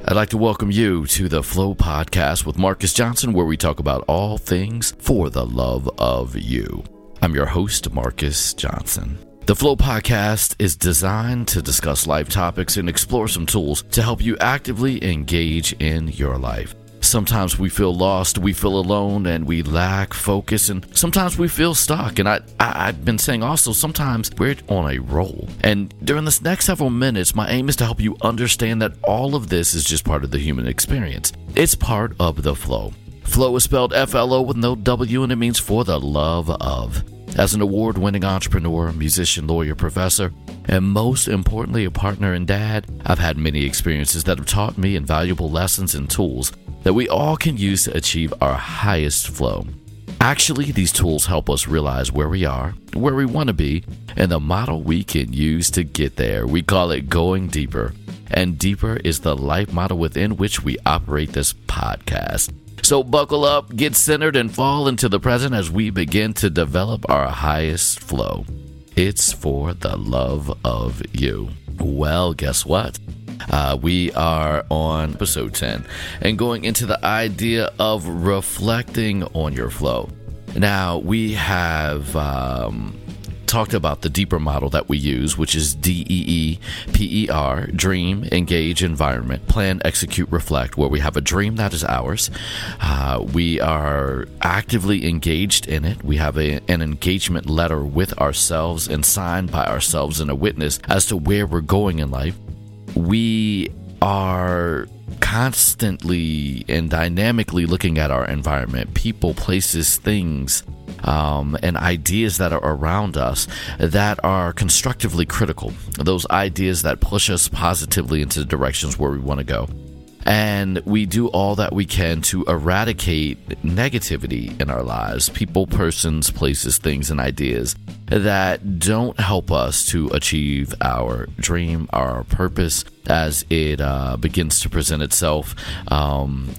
I'd like to welcome you to the Flow Podcast with Marcus Johnson, where we talk about all things for the love of you. I'm your host, Marcus Johnson. The Flow Podcast is designed to discuss life topics and explore some tools to help you actively engage in your life. Sometimes we feel lost, we feel alone, and we lack focus, and sometimes we feel stuck. And I've been saying also, sometimes we're on a roll. And during this next several minutes, my aim is to help you understand that all of this is just part of the human experience. It's part of the flow. Flow is spelled F-L-O with no W, and it means for the love of. As an award-winning entrepreneur, musician, lawyer, professor, and most importantly, a partner and dad, I've had many experiences that have taught me invaluable lessons and tools that we all can use to achieve our highest flow. Actually, these tools help us realize where we are, where we want to be, and the model we can use to get there. We call it going deeper, and deeper is the life model within which we operate this podcast. So buckle up, get centered, and fall into the present as we begin to develop our highest flow. It's for the love of you. Well, guess what? We are on episode 10 and going into the idea of reflecting on your flow. Now, we have talked about the deeper model that we use, which is DEEPER, dream, engage, environment, plan, execute, reflect, where we have a dream that is ours. We are actively engaged in it. We have an engagement letter with ourselves and signed by ourselves and a witness as to where we're going in life. We are constantly and dynamically looking at our environment, people, places, things, and ideas that are around us that are constructively critical. Those ideas that push us positively into the directions where we want to go. And we do all that we can to eradicate negativity in our lives, people, persons, places, things, and ideas that don't help us to achieve our dream, our purpose as it begins to present itself, and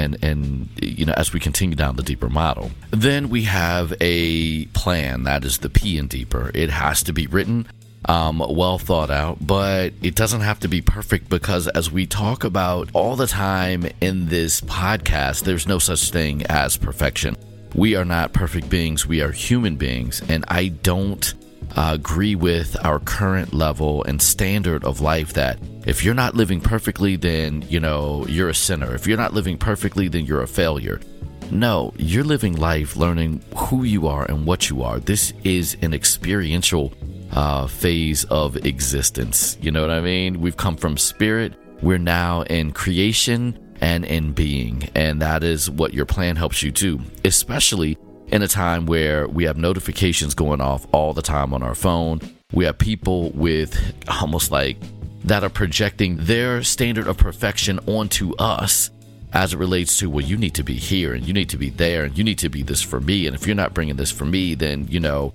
as we continue down the deeper model. Then we have a plan, that is the P in deeper. It has to be written, well thought out, but it doesn't have to be perfect, because as we talk about all the time in this podcast, there's no such thing as perfection. We are not perfect beings. We are human beings. And I don't agree with our current level and standard of life that if you're not living perfectly, then, you're a sinner. If you're not living perfectly, then you're a failure. No, you're living life learning who you are and what you are. This is an experiential phase of existence. You know what I mean? We've come from spirit. We're now in creation and in being. And that is what your plan helps you do, especially in a time where we have notifications going off all the time on our phone. We have people with almost like that are projecting their standard of perfection onto us as it relates to, well, you need to be here and you need to be there and you need to be this for me. And if you're not bringing this for me, then, you're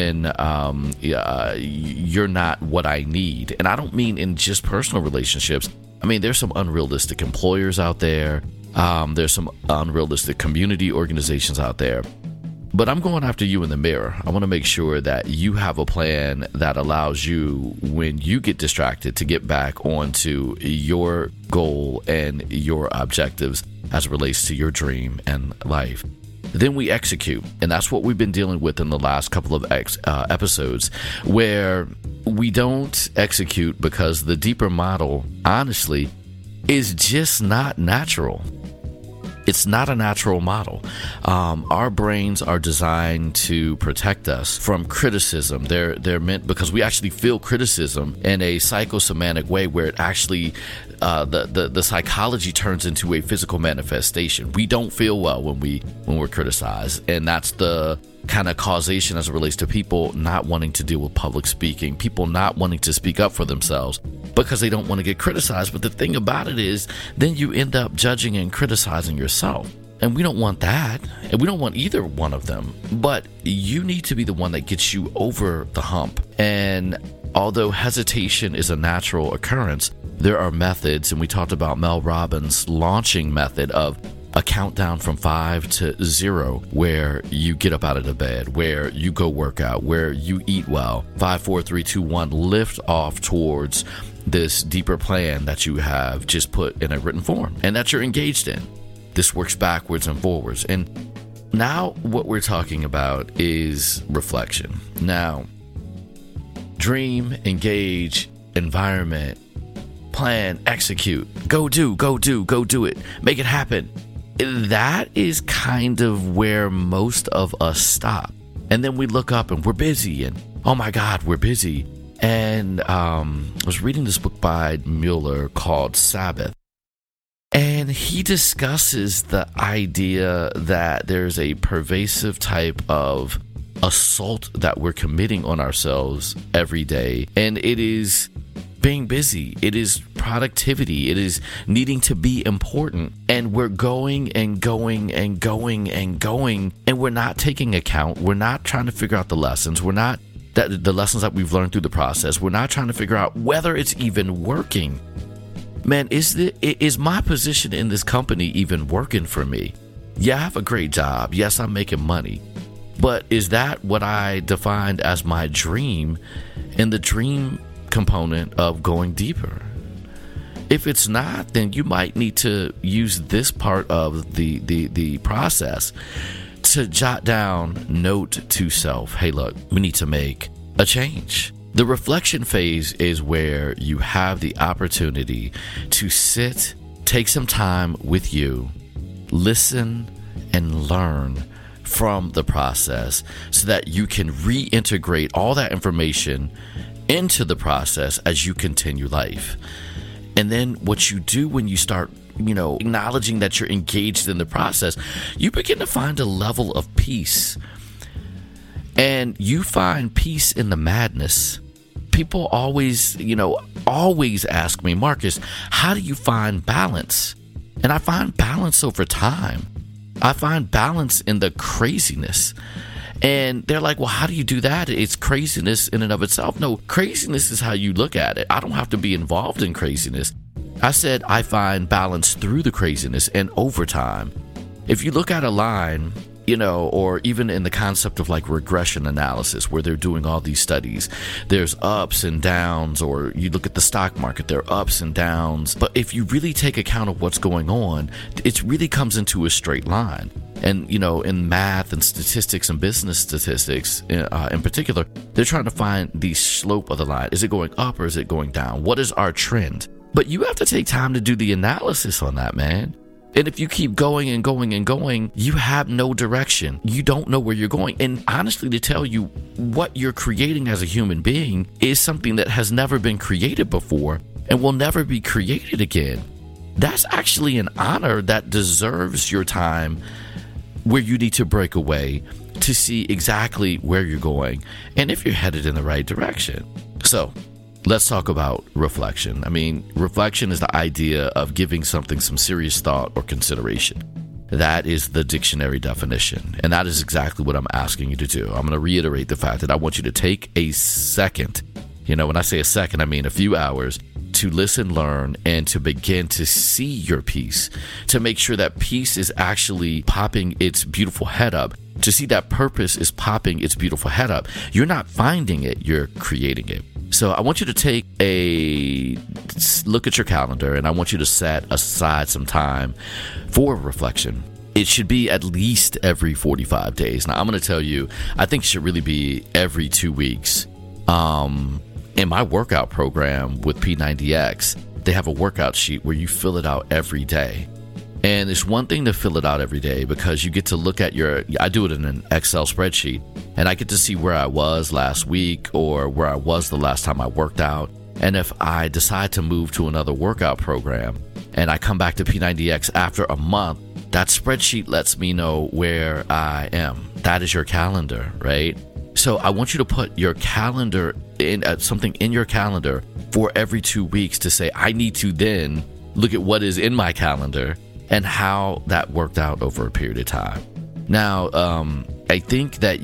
not what I need. And I don't mean in just personal relationships. I mean, there's some unrealistic employers out there. There's some unrealistic community organizations out there. But I'm going after you in the mirror. I want to make sure that you have a plan that allows you, when you get distracted, to get back onto your goal and your objectives as it relates to your dream and life. Then we execute, and that's what we've been dealing with in the last couple of episodes, where we don't execute because the deeper model, honestly, is just not natural. It's not a natural model. Our brains are designed to protect us from criticism. They're meant because we actually feel criticism in a psychosomatic way, where it actually the psychology turns into a physical manifestation. We don't feel well when we're criticized, and that's the kind of causation as it relates to people not wanting to deal with public speaking, people not wanting to speak up for themselves because they don't want to get criticized. But the thing about it is, then you end up judging and criticizing yourself. And we don't want that. And we don't want either one of them. But you need to be the one that gets you over the hump. And although hesitation is a natural occurrence, there are methods. And we talked about Mel Robbins' launching method of a countdown from 5 to 0, where you get up out of the bed, where you go work out, where you eat well. 5, 4, 3, 2, 1, lift off towards this deeper plan that you have just put in a written form and that you're engaged in. This works backwards and forwards. And now what we're talking about is reflection. Now, dream, engage, environment, plan, execute, go do it, make it happen. That is kind of where most of us stop. And then we look up and we're busy, and oh my God, we're busy. And I was reading this book by Mueller called Sabbath. And he discusses the idea that there's a pervasive type of assault that we're committing on ourselves every day. And it is being busy. It is productivity. It is needing to be important. And we're going and going and going and going. And we're not taking account. We're not trying to figure out the lessons. We're not the lessons that we've learned through the process. We're not trying to figure out whether it's even working. Man, is my position in this company even working for me? Yeah, I have a great job. Yes, I'm making money. But is that what I defined as my dream and the dream component of going deeper? If it's not, then you might need to use this part of the process to jot down, note to self, hey, look, we need to make a change. The reflection phase is where you have the opportunity to sit, take some time with you, listen, and learn from the process so that you can reintegrate all that information into the process as you continue life. And then what you do when you start, acknowledging that you're engaged in the process, you begin to find a level of peace. And you find peace in the madness. People always ask me, Marcus, how do you find balance? And I find balance over time. I find balance in the craziness. And they're like, well, how do you do that? It's craziness in and of itself. No, craziness is how you look at it. I don't have to be involved in craziness. I said I find balance through the craziness and over time. If you look at a line, or even in the concept of like regression analysis, where they're doing all these studies, there's ups and downs, or you look at the stock market, there are ups and downs. But if you really take account of what's going on, it really comes into a straight line. And, in math and statistics and business statistics in particular, they're trying to find the slope of the line. Is it going up or is it going down? What is our trend? But you have to take time to do the analysis on that, man. And if you keep going and going and going, you have no direction. You don't know where you're going. And honestly, to tell you, what you're creating as a human being is something that has never been created before and will never be created again. That's actually an honor that deserves your time, where you need to break away to see exactly where you're going and if you're headed in the right direction. So let's talk about reflection. Reflection is the idea of giving something some serious thought or consideration. That is the dictionary definition. And that is exactly what I'm asking you to do. I'm going to reiterate the fact that I want you to take a second. When I say a second, I mean a few hours to listen, learn, and to begin to see your peace, to make sure that peace is actually popping its beautiful head up, to see that purpose is popping its beautiful head up. You're not finding it, you're creating it. So I want you to take a look at your calendar, and I want you to set aside some time for reflection. It should be at least every 45 days. Now, I'm going to tell you, I think it should really be every 2 weeks. In my workout program with P90X, they have a workout sheet where you fill it out every day. And it's one thing to fill it out every day because you get to look at I do it in an Excel spreadsheet, and I get to see where I was last week or where I was the last time I worked out. And if I decide to move to another workout program and I come back to P90X after a month, that spreadsheet lets me know where I am. That is your calendar, right? So I want you to put your calendar in something in your calendar for every 2 weeks to say, I need to then look at what is in my calendar and how that worked out over a period of time. Now, I think that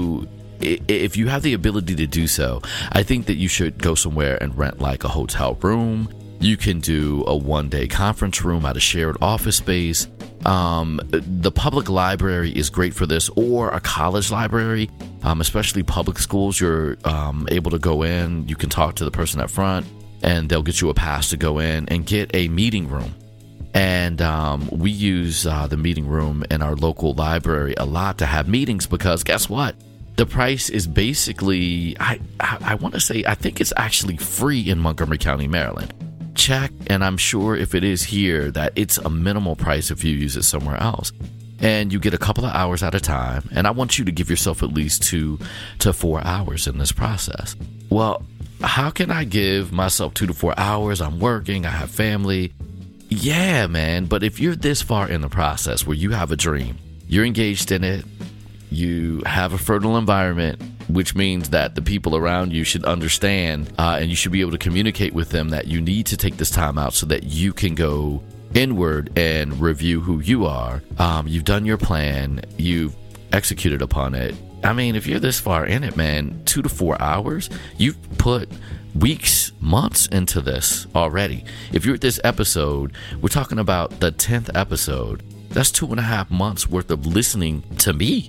if you have the ability to do so, I think that you should go somewhere and rent like a hotel room. You can do a one-day conference room at a shared office space. The public library is great for this, or a college library, especially public schools. You're able to go in, you can talk to the person up front, and they'll get you a pass to go in and get a meeting room. And we use the meeting room in our local library a lot to have meetings, because guess what? The price is basically, I want to say, I think it's actually free in Montgomery County, Maryland. Check, and I'm sure if it is here, that it's a minimal price if you use it somewhere else. And you get a couple of hours at a time. And I want you to give yourself at least 2 to 4 hours in this process. Well, how can I give myself 2 to 4 hours? I'm working, I have family. Yeah, man. But if you're this far in the process where you have a dream, you're engaged in it, you have a fertile environment, which means that the people around you should understand, and you should be able to communicate with them that you need to take this time out so that you can go inward and review who you are. You've done your plan, you've executed upon it. I mean, if you're this far in it, man, 2 to 4 hours, you've put weeks, months into this already. If you're at this episode, we're talking about the 10th episode. That's 2.5 months worth of listening to me.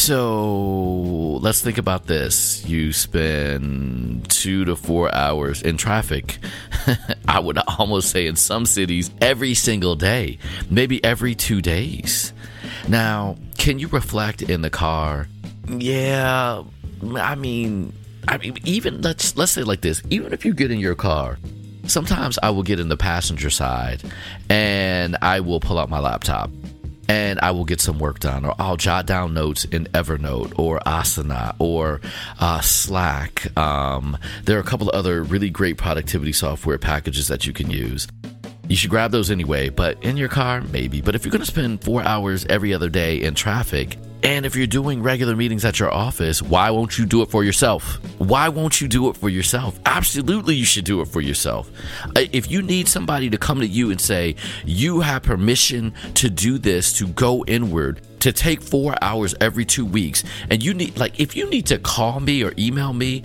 So let's think about this. You spend 2 to 4 hours in traffic. I would almost say in some cities every single day, maybe every 2 days. Now, can you reflect in the car? Yeah, I mean, even let's say like this. Even if you get in your car, sometimes I will get in the passenger side and I will pull out my laptop and I will get some work done, or I'll jot down notes in Evernote or Asana or Slack. There are a couple of other really great productivity software packages that you can use. You should grab those anyway, but in your car, maybe. But if you're going to spend 4 hours every other day in traffic, and if you're doing regular meetings at your office, why won't you do it for yourself? Why won't you do it for yourself? Absolutely, you should do it for yourself. If you need somebody to come to you and say, you have permission to do this, to go inward, to take 4 hours every 2 weeks, and you need, like, if you need to call me or email me,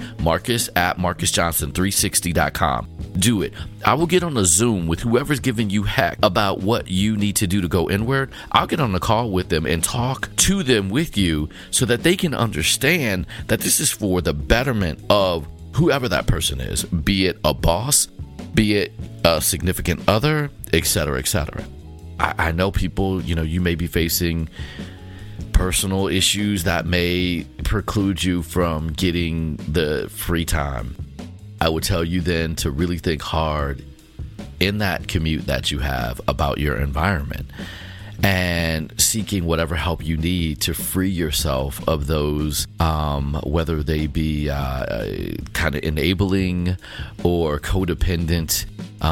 Marcus@MarcusJohnson360.com, do it. I will get on a Zoom with whoever's giving you heck about what you need to do to go inward. I'll get on a call with them and talk to them with you so that they can understand that this is for the betterment of whoever that person is, be it a boss, be it a significant other, etc., etc. I know people, you may be facing personal issues that may preclude you from getting the free time. I would tell you then to really think hard in that commute that you have about your environment and seeking whatever help you need to free yourself of those, whether they be kind of enabling or codependence,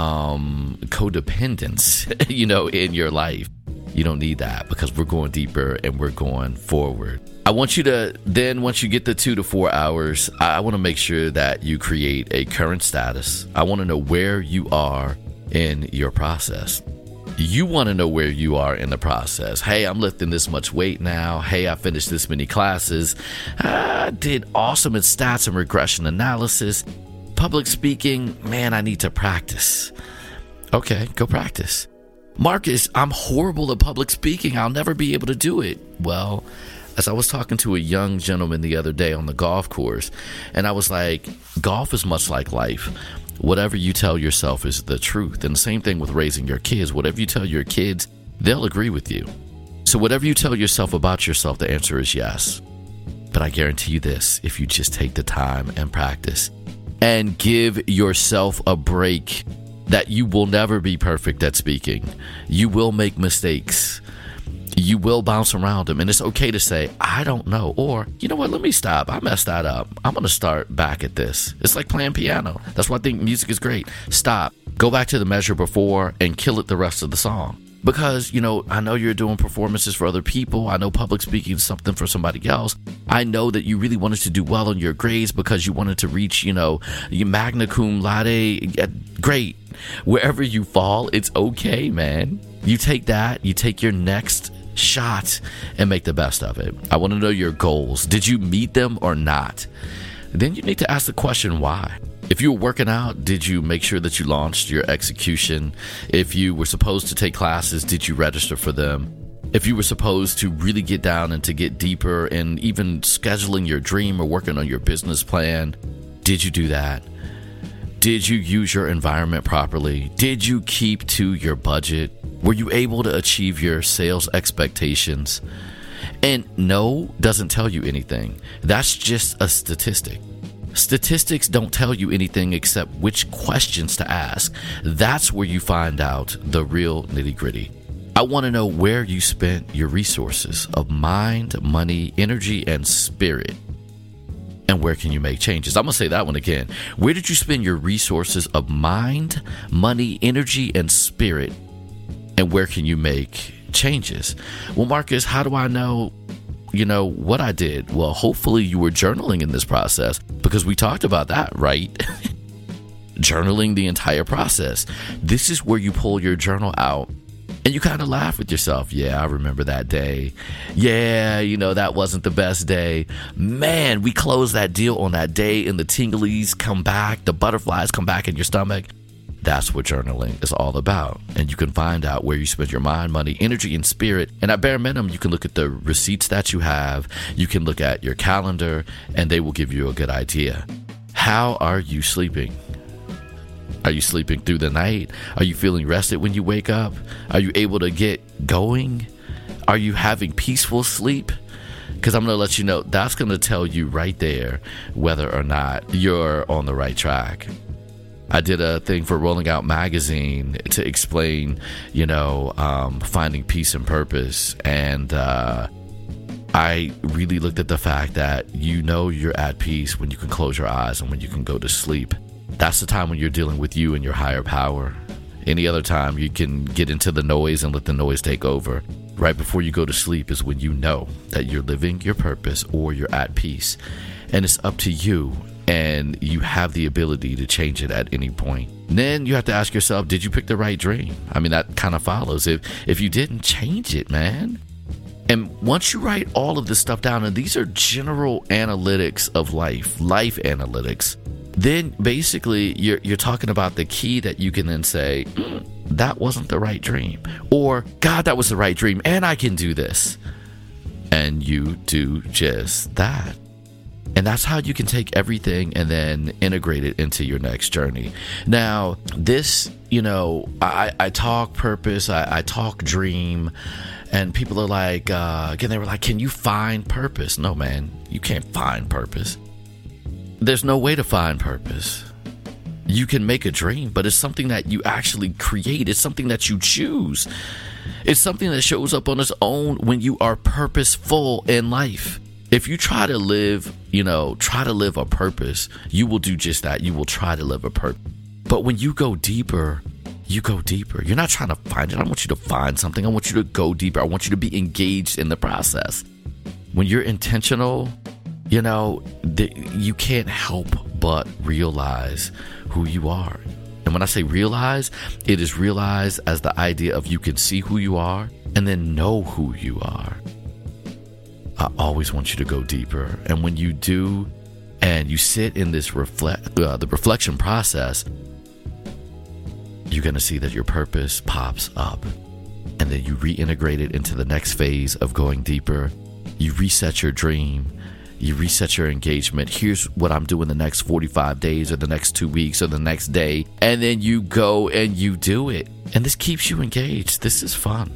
in your life. You don't need that, because we're going deeper and we're going forward. I want you to then, once you get the 2 to 4 hours, I want to make sure that you create a current status. I want to know where you are in your process. You want to know where you are in the process. Hey, I'm lifting this much weight now. Hey, I finished this many classes. I did awesome at stats and regression analysis. Public speaking, man, I need to practice. Okay, go practice. Marcus, I'm horrible at public speaking. I'll never be able to do it. Well, as I was talking to a young gentleman the other day on the golf course, and I was like, golf is much like life. Whatever you tell yourself is the truth. And the same thing with raising your kids. Whatever you tell your kids, they'll agree with you. So whatever you tell yourself about yourself, the answer is yes. But I guarantee you this, if you just take the time and practice and give yourself a break, that you will never be perfect at speaking. You will make mistakes. You will bounce around them. And it's okay to say, I don't know. Or, you know what, let me stop. I messed that up. I'm going to start back at this. It's like playing piano. That's why I think music is great. Stop. Go back to the measure before and kill it the rest of the song. Because, I know you're doing performances for other people. I know public speaking is something for somebody else. I know that you really wanted to do well on your grades because you wanted to reach, your magna cum laude. Great. Wherever you fall, it's okay, man. You take that, you take your next shot and make the best of it. I want to know your goals. Did you meet them or not? Then you need to ask the question, why? If you were working out, did you make sure that you launched your execution? If you were supposed to take classes, did you register for them? If you were supposed to really get down and to get deeper in even scheduling your dream or working on your business plan, did you do that? Did you use your environment properly? Did you keep to your budget? Were you able to achieve your sales expectations? And no doesn't tell you anything. That's just a statistic. Statistics don't tell you anything except which questions to ask. That's where you find out the real nitty-gritty. I want to know where you spent your resources of mind, money, energy, and spirit. And where can you make changes? I'm going to say that one again. Where did you spend your resources of mind, money, energy, and spirit? And where can you make changes? Well, Marcus, how do I know, what I did? Well, hopefully you were journaling in this process, because we talked about that, right? Journaling the entire process. This is where you pull your journal out and you kind of laugh with yourself. Yeah, I remember that day. Yeah, that wasn't the best day. Man, we closed that deal on that day and the tinglies come back, the butterflies come back in your stomach. That's what journaling is all about. And you can find out where you spend your mind, money, energy, and spirit. And at bare minimum, you can look at the receipts that you have. You can look at your calendar, and they will give you a good idea. How are you sleeping? Are you sleeping through the night? Are you feeling rested when you wake up? Are you able to get going? Are you having peaceful sleep? Because I'm going to let you know, that's going to tell you right there whether or not you're on the right track. I did a thing for Rolling Out Magazine to explain, finding peace and purpose. And I really looked at the fact that you're at peace when you can close your eyes and when you can go to sleep. That's the time when you're dealing with you and your higher power. Any other time you can get into the noise and let the noise take over. Right before you go to sleep is when you know that you're living your purpose or you're at peace. And it's up to you. And you have the ability to change it at any point. Then you have to ask yourself, did you pick the right dream? I mean, that kind of follows. If you didn't, change it, man. And once you write all of this stuff down, and these are general analytics of life analytics, then basically you're talking about the key that you can then say, that wasn't the right dream. Or, God, that was the right dream, and I can do this. And you do just that. And that's how you can take everything and then integrate it into your next journey. Now, this, I talk purpose, I talk dream, and people are like, again, they were like, can you find purpose? No, man, you can't find purpose. There's no way to find purpose. You can make a dream, but it's something that you actually create. It's something that you choose. It's something that shows up on its own when you are purposeful in life. If you try to live a purpose, you will do just that. You will try to live a purpose. But when you go deeper, you go deeper. You're not trying to find it. I want you to find something. I want you to go deeper. I want you to be engaged in the process. When you're intentional, you can't help but realize who you are. And when I say realize, it is realize as the idea of you can see who you are and then know who you are. I always want you to go deeper. And when you do, and you sit in this the reflection process, you're going to see that your purpose pops up. And then you reintegrate it into the next phase of going deeper. You reset your dream. You reset your engagement. Here's what I'm doing the next 45 days or the next 2 weeks or the next day. And then you go and you do it. And this keeps you engaged. This is fun.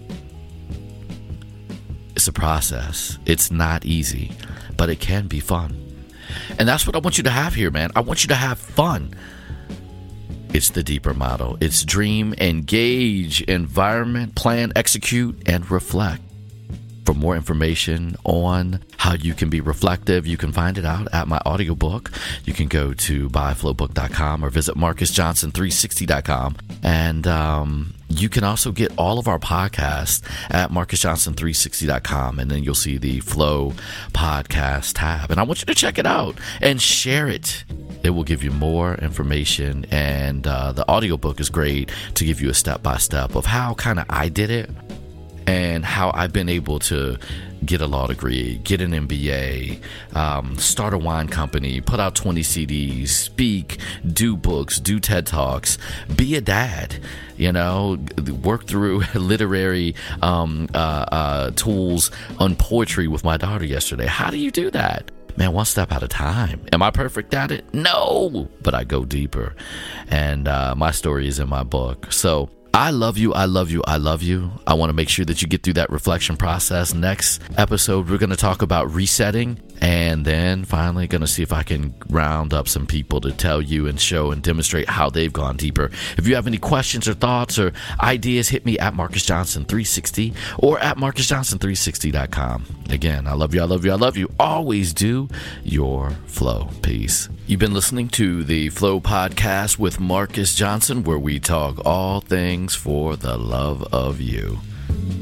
It's a process. It's not easy, but it can be fun. And that's what I want you to have here, man. I want you to have fun. It's the deeper model. It's dream, engage, environment, plan, execute, and reflect. For more information on how you can be reflective, you can find it out at my audiobook. You can go to buyflowbook.com or visit marcusjohnson360.com. And you can also get all of our podcasts at marcusjohnson360.com. And then you'll see the Flow podcast tab. And I want you to check it out and share it. It will give you more information. And the audiobook is great to give you a step-by-step of how kind of I did it. And how I've been able to get a law degree, get an MBA, start a wine company, put out 20 CDs, speak, do books, do TED Talks, be a dad, work through literary tools on poetry with my daughter yesterday. How do you do that? man, one step at a time. Am I perfect at it? No, but I go deeper. And my story is in my book. So I love you. I love you. I love you. I want to make sure that you get through that reflection process. Next episode, we're going to talk about resetting, and then finally going to see if I can round up some people to tell you and show and demonstrate how they've gone deeper. If you have any questions or thoughts or ideas, hit me at Marcus Johnson 360 or at MarcusJohnson360.com. Again, I love you. I love you. I love you. Always do your flow. Peace. You've been listening to the Flow Podcast with Marcus Johnson, where we talk all things for the love of you.